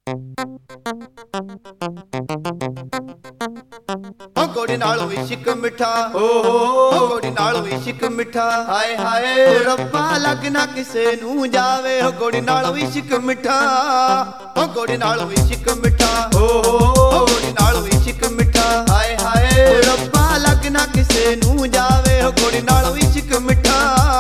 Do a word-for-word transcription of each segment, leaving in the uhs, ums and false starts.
ਓ ਗੋੜੀ ਨਾਲੋਂ ਇਸ਼ਕ ਮਿੱਠਾ, ਓ ਹੋ ਗੋੜੀ ਨਾਲੋਂ ਇਸ਼ਕ ਮਿੱਠਾ, ਹਾਏ ਹਾਏ ਰੱਬਾ ਲੱਗ ਨਾ ਕਿਸੇ ਨੂੰ ਜਾਵੇ। ਓ ਗੋੜੀ ਨਾਲੋਂ ਇਸ਼ਕ ਮਿੱਠਾ, ਓ ਗੋੜੀ ਨਾਲੋਂ ਇਸ਼ਕ ਮਿੱਠਾ, ਓ ਹੋ ਗੋੜੀ ਨਾਲੋਂ ਇਸ਼ਕ ਮਿੱਠਾ, ਹਾਏ ਹਾਏ ਰੱਬਾ ਲੱਗ ਨਾ ਕਿਸੇ ਨੂੰ ਜਾਵੇ। ਓ ਗੋੜੀ ਨਾਲੋਂ ਇਸ਼ਕ ਮਿੱਠਾ।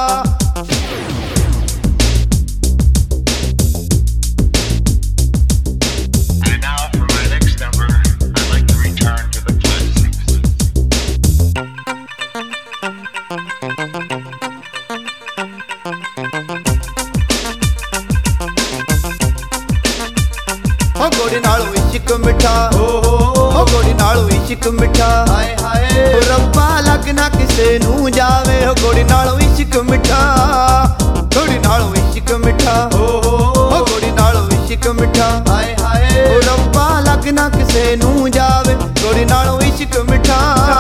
ਓ ਗੋੜੀ ਨਾਲੋਂ ਇਸ਼ਕ ਮਿੱਠਾ, ਓ ਹੋ ਗੋੜੀ ਨਾਲੋਂ ਇਸ਼ਕ ਮਿੱਠਾ, ਹਾਏ ਹਾਏ ਰੱਬਾ ਲੱਗ ਨਾ ਕਿਸੇ ਨੂੰ ਜਾਵੇ। ਓ ਗੋੜੀ ਨਾਲੋਂ ਇਸ਼ਕ ਮਿੱਠਾ, ਗੋੜੀ ਨਾਲੋਂ ਇਸ਼ਕ ਮਿੱਠਾ, ਓ ਹੋ ਗੋੜੀ ਨਾਲੋਂ ਇਸ਼ਕ ਮਿੱਠਾ, ਹਾਏ ਹਾਏ ਰੱਬਾ ਲੱਗ ਨਾ ਕਿਸੇ ਨੂੰ ਜਾਵੇ। ਗੋੜੀ ਨਾਲੋਂ ਇਸ਼ਕ ਮਿੱਠਾ।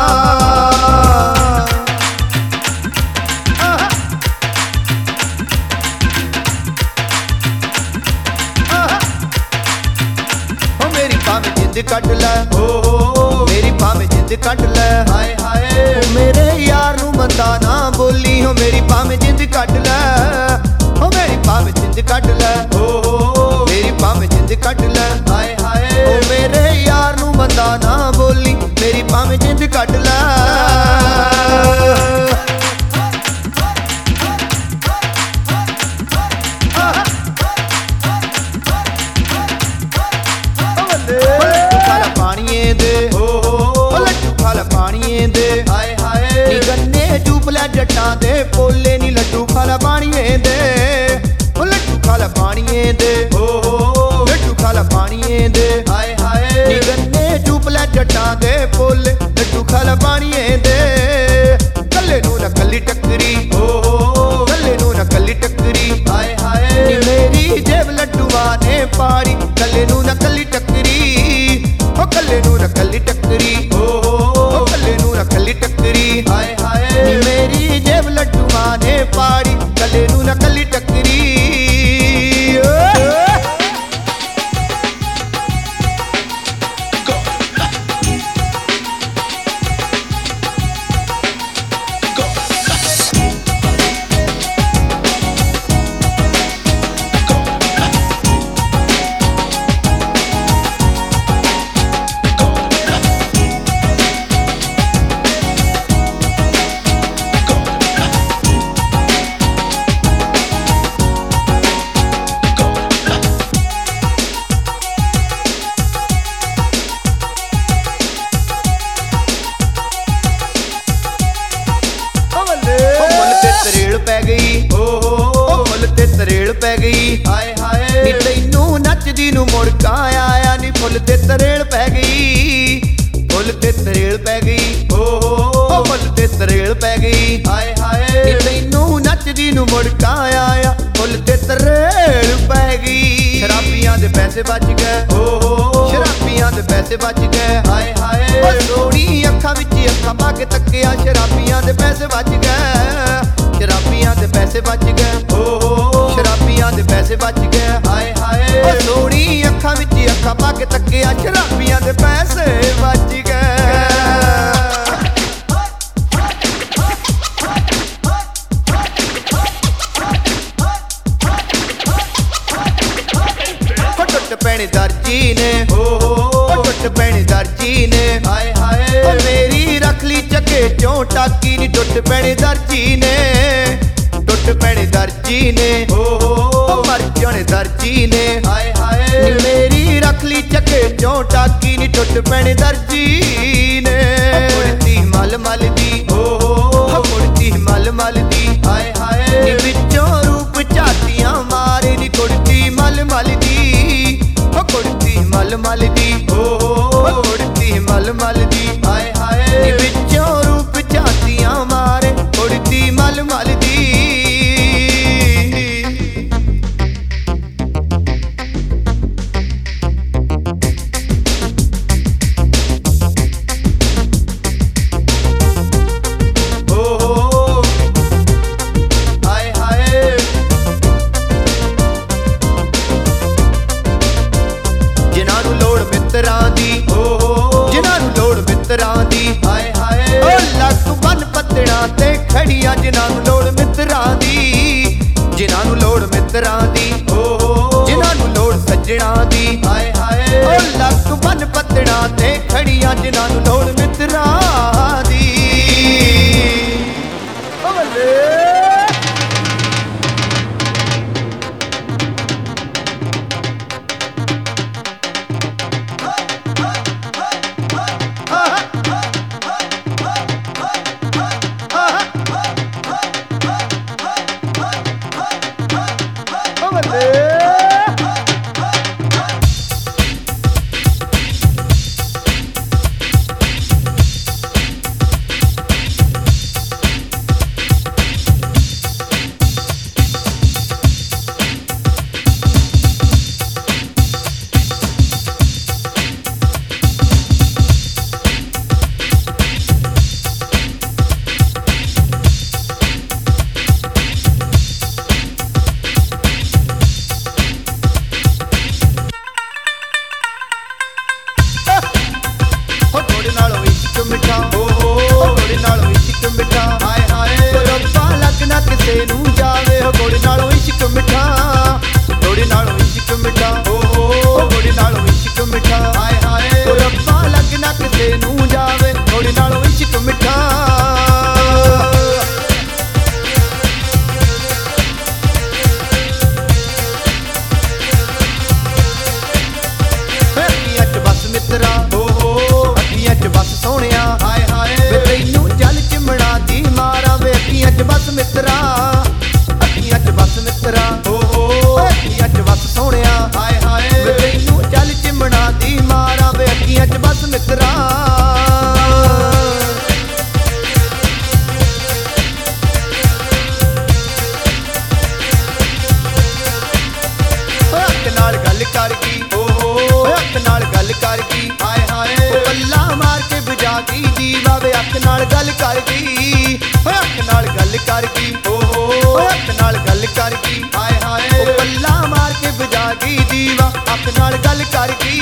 ਭਾਵੇਂ ਜਿੰਦ ਕੱਢ ਲੈ, ਓ ਮੇਰੀ ਭਾਵੇਂ ਜਿੰਦ ਕੱਢ ਲੈ, ਹਾਏ ਹਾਏ ਮੇਰੇ ਯਾਰ ਨੂੰ ਮੰਦਾ ਨਾ ਬੋਲੀ। ਓ ਮੇਰੀ ਭਾਵੇਂ ਜਿੰਦ ਕੱਢ ਲੈ, ਓ ਮੇਰੀ ਭਾਵੇਂ ਜਿੰਦ ਕੱਢ ਲੈ, ਓ ਮੇਰੀ ਭਾਵੇਂ ਜਿੰਦ ਕੱਢ ਲੈ, ਹਾਏ ਹਾਏ ਓ ਮੇਰੇ ਯਾਰ ਨੂੰ ਮੰਦਾ ਨਾ ਬੋਲੀ। ਮੇਰੀ ਭਾਵੇਂ ਜਿੰਦ ਕੱਢ ਲੈ। ਪਾਣੀਏ ਦੇ, ਹਾਏ ਹਾਏ ਨੀ ਗੰਨੇ ਚੂਪ ਲੈ ਜੱਟਾਂ ਦੇ ਪੋਲੇ, ਨੀ ਲੱਡੂ ਖਾ ਲੈ ਪਾਣੀਏ ਦੇ, ਓ ਲੱਡੂ ਖਾ ਲੈ ਪਾਣੀਏ ਦੇ, ਓ ਲੱਡੂ ਖਾ ਲੈ ਪਾਣੀਏ ਦੇ, ਹਾਏ ਹਾਏ ਨੀ ਗੰਨੇ ਚੂਪ ਲੈ ਜੱਟਾਂ ਦੇ ਪੋਲੇ, ਲੱਡੂ ਖਾ ਲੈ ਪਾਣੀਏ ਦੇ। ਕੱਲੇ ਨੂੰ ਨਾ ਕੱਲੀ ਟੱਕਰੀ, ਓ ਕੱਲੇ ਨੂੰ ਨਾ ਕੱਲੀ ਟੱਕਰੀ, ਹਾਏ ਹਾਏ ਨੀ ਮੇਰੀ ਜੇਬ ਲੱਡੂਆਂ ਨੇ ਪਾੜੀ। ਕੱਲੇ ਨੂੰ ਨਾ ਕੱਲੀ ਟੱਕਰੀ, ਓ ਕੱਲੇ ਨੂੰ ਨਾ ਕੱਲੀ ਟੱਕਰੀ, ਓ ਕੱਲੇ ਨੂੰ ਨਾ ਕੱਲੀ ਟੱਕਰੀ, ਹਾਏ ਹਾਏ ਨੀ ਮੇਰੀ ਜੇਬ ਲੱਡੂਆਂ ਨੇ ਪਾੜੀ। ਕੱਲੇ ਨੂੰ ਨਾ ਕੱਲੀ ਟੱਕਰੀ। ਤਰੇਲ ਪੈ ਗਈ, ਓ ਫੁੱਲ ਤੇ ਤਰੇਲ ਪੈ ਗਈ, ਹਾਏ ਹਾਏ ਨੀ ਤੈਨੂੰ ਨੱਚਦੀ ਨੂੰ ਮੁੜਕਾ ਆਇਆ। ਨੀ ਫੁੱਲ ਤੇ ਤਰੇਲ ਪੈ ਗਈ, ਫੁੱਲ ਤੇ ਤਰੇਲ ਪੈ ਗਈ, ਓ ਫੁੱਲ ਤੇ ਤਰੇਲ ਪੈ ਗਈ, ਹਾਏ ਹਾਏ ਨੀ ਤੈਨੂੰ ਨੱਚਦੀ ਨੂੰ ਮੁੜਕਾ ਆਇਆ। ਫੁੱਲ ਤੇ ਤਰੇਲ ਪੈ ਗਈ। ਸ਼ਰਾਬੀਆਂ ਦੇ ਪੈਸੇ ਬਚ ਗਏ, ਓ ਸ਼ਰਾਬੀਆਂ ਦੇ ਪੈਸੇ ਬਚ ਗਏ, ਹਾਏ ਹਾਏ ਓ ਸੋਹਣੀ ਅੱਖਾਂ ਵਿੱਚ ਅੱਖਾਂ ਪਾ ਕੇ ਤੱਕਿਆ। ਸ਼ਰਾਬੀਆਂ ਦੇ ਪੈਸੇ ਬਚ ਗਏ, ਸ਼ਰਾਬੀਆਂ ਦੇ ਪੈਸੇ ਬਚ ਗਏ, ਓ ਸ਼ਰਾਬੀਆਂ ਦੇ ਪੈਸੇ ਬਚ ਗਏ, ਹਾਏ ਹਾਏ ਓ ਸੋਹਣੀ ਅੱਖਾਂ ਵਿੱਚ ਅੱਖਾਂ ਪਾ ਕੇ ਤੱਕਿਆ। ਸ਼ਰਾਬੀਆਂ ਦੇ ਪੈਸੇ ਬਚ ਗਏ। ਟੁੱਟ ਪੈਣੇ ਦਰਜੀ ਨੇ, ਓ ਟੁੱਟ ਪੈਣੇ ਦਰਜੀ ਨੇ, ਹਾਏ ਹਾਏ ਓ ਮੇਰੀ ਰੱਖ ਲਈ ਚੱਕੇ ਚੋਂ ਟਾਕੀ। ਨੀ ਟੁੱਟ ਪੈਣੇ ਦਰਜੀ ਨੇ, ਟੁੱਟ ਪੈਣੇ ਦਰਜੀ ਨੇ, ਓ ਮਰ ਜਾਣੇ ਦਰਜੀ ਨੇ, ਹਾਏ ਹਾਏ ਨੀ ਮੇਰੀ ਰੱਖ ਲਈ ਚੱਕੇ ਚੋਂ ਟਾਕੀ। ਨੀ ਟੁੱਟ ਪੈਣੇ ਦਰਜੀ ਨੇ। ਕੁੜਤੀ ਮਲ ਮਲ ਦੀ, ਓ ਕੁੜਤੀ ਮਲ ਮਲ ਦੀ, ਹਾਏ ਹਾਏ ਨੀ ਵਿੱਚੋਂ ਰੂਪ ਝਾਤੀਆਂ ਮਾਰੇ। ਨੀ ਕੁੜਤੀ ਮਲ ਮਲ ਦੀ, ਓ ਕੁੜਤੀ ਮਲ ਮਲ ਦੀ, ਓ ਕੁੜਤੀ ਮਲ ਮਲ ਦੀ, ਹਾਏ ਹਾਏ ਨੀ ਵਿੱਚੋਂ ਰੂਪ ਝਾਤੀਆਂ ਮਾਰੇ। ਕੁੜਤੀ ਮਲ ਮਲ ਦੀ। ਦੀ ਜਿਨ੍ਹਾਂ ਨੂੰ ਲੋੜ ਮਿੱਤਰਾਂ ਦੀ ਹਾਏ ਹਾਏ ਓ ਲੱਕ ਬੰਨ ਪੱਤੜਾਂ ਤੇ ਖੜੀਆਂ ਜਿਨ੍ਹਾਂ ਨੂੰ ਲੋੜ ਮਿੱਤਰਾਂ ਦੀ ਜਿਨ੍ਹਾਂ ਨੂੰ ਲੋੜ ਮਿੱਤਰਾਂ ਦੀ ਜਿਨ੍ਹਾਂ ਨੂੰ ਲੋੜ ਸੱਜਣਾ ਦੀ ਹਾਏ ਹਾਏ ਓ ਲੱਕ ਬੰਨ ਪੱਤੜਾਂ ਤੇ ਖੜੀਆਂ ਜਿਨ੍ਹਾਂ ਨੂੰ ਲੋੜ ਮਿੱਤਰਾਂ ਦੀ ਓ ਬੱਲੇ ਮਿੱਠਾ ਓ ਹੋ ਗੋੜੇ ਨਾਲੋਂ ਇਸ਼ਕ ਮਿੱਠਾ ਹਾਏ ਹਾਏ ਰੱਬਾ ਲੱਗ ਨਾ ਕਿਸੇ ਨੂੰ ਜਾਵੇ ਓ ਗੋੜੇ ਨਾਲੋਂ ਇਸ਼ਕ ਮਿੱਠਾ ਗੋੜੇ ਨਾਲੋਂ ਇਸ਼ਕ ਮਿੱਠਾ ਓ ਹੋ ਗੋੜੇ ਨਾਲੋਂ ਇਸ਼ਕ ਮਿੱਠਾ ਹਾਏ ਹਾਏ ਰੱਬਾ ਲੱਗ ਨਾ ਕਿਸੇ ਨੂੰ ਜਾਵੇ ਗੋੜੇ ਨਾਲੋਂ ਇਸ਼ਕ ਮਿੱਠਾ ਅੱਖੀਆਂ 'ਚ ਬਸ ਮਿੱਤਰਾ ਓ ਹੋ ਅੱਖੀਆਂ 'ਚ ਬਸ ਸੋਹਣਿਆ ਹਾਏ ਹਾਏ ਵੇ ਤੈਨੂੰ ਜਲ ਚਿਮਣਾ ਦੀ ਮਾਰਾਂ ਵੇ ਅੱਖੀਆਂ 'ਚ ਬਸ ਮਿੱਤਰਾ ਅੱਖੀਆਂ 'ਚ ਬਸ ਮਿੱਤਰਾ ਓ ਹੋ ਅੱਖੀਆਂ 'ਚ ਬਸ ਸੋਹਣਿਆ ਹਾਏ ਹਾਏ ਵੇ ਤੈਨੂੰ ਜਲ ਚਿਮਣਾ ਦੀ ਮਾਰਾਂ ਵੇ ਅੱਖੀਆਂ 'ਚ ਬਸ ਮਿੱਤਰਾ ਹੱਥ ਨਾਲ ਗੱਲ ਕਰ ਗਈ ਓ ਹੋ ਹੱਥ ਨਾਲ ਗੱਲ ਕਰ ਗਈ ਹਾਏ ਹਾਏ ਪੱਲਾ ਮਾਰ ਕੇ ਬੁਝਾ ਗਈ ਜੀਵਾ ਵੇ ਅੱਖ ਨਾਲ ਗੱਲ ਕਰ ਗਈ ਅੱਖ ਨਾਲ ਗੱਲ ਕਰ ਗਈ ਓ ਹੋ ਅੱਖ ਨਾਲ ਗੱਲ ਕਰ ਗਈ ਹਾਏ ਹਾਏ ਪੱਲਾ ਮਾਰ ਕੇ ਬੁਝਾ ਗਈ ਜੀਵਾ ਅੱਖ ਨਾਲ ਗੱਲ ਕਰ ਗਈ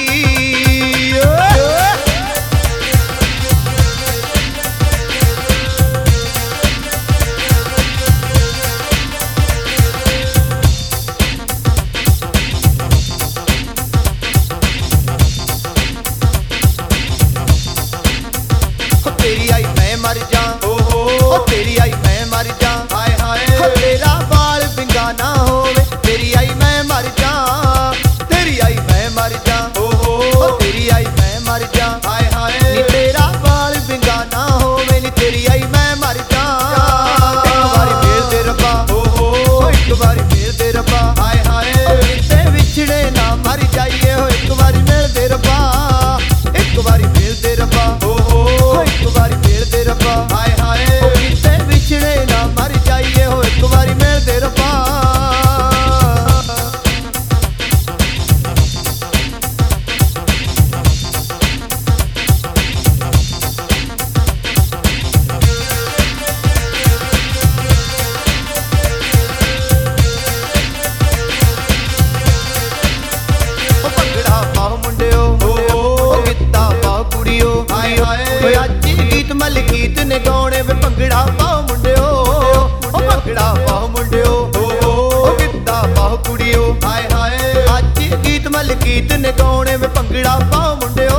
तेरी आई मैं मर जा ओ हो तेरी आई मैं मर जा हाय हाय तेरा बाल बिंगा ना होवे तेरी आई मैं मर जा तेरी आई मैं मर जा ओ हो तेरी आई मैं मर जा हाय हाय नी तेरा बाल बिंगा ना होवे नी तेरी आई मैं मर जा एक बारी मेल दे रब्बा ओ हो एक बारी मेल दे रब्बा हाय हाय किते विछड़े ना मर जाइए हो एक बारी मेल दे रब्बा एक बारी मेल दे रब्बा ओ हो एक बारी मेल दे रब्बा हाय हाय किते विछड़े ना मर जाइए हो एक बारी मेल दे रब्बा ਭੰਗੜਾ ਪਾਓ ਮੁੰਡਿਓ ਓ ਗਿੱਧਾ ਪਾਓ ਕੁੜੀਓ ਹਾਏ ਹਾਏ ਓਏ ਅੱਜ ਗੀਤ ਮਲਕੀਤ ਨੇ ਗਾਉਣੇ ਵੇ ਭੰਗੜਾ ਪਾਓ ਮੁੰਡਿਓ ਓ ਭੰਗੜਾ ਪਾਓ ਮੁੰਡਿਓ ਓ ਗਿੱਧਾ ਪਾਓ ਕੁੜੀਓ ਹਾਏ ਹਾਏ ਅੱਜ ਗੀਤ ਮਲਕੀਤ ਨੇ ਗਾਉਣੇ ਵੇ ਭੰਗੜਾ ਪਾਓ ਮੁੰਡਿਓ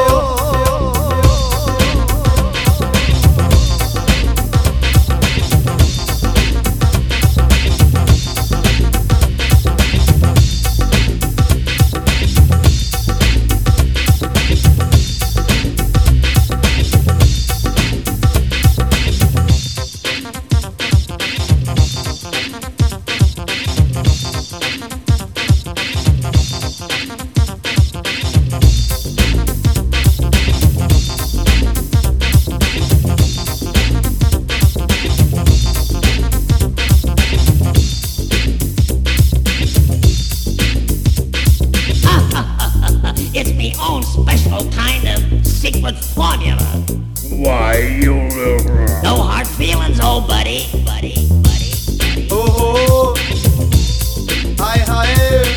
secret formula. Why, you little... No hard feelings, old buddy. Buddy, buddy, buddy. Oh, oh. Hi, hi.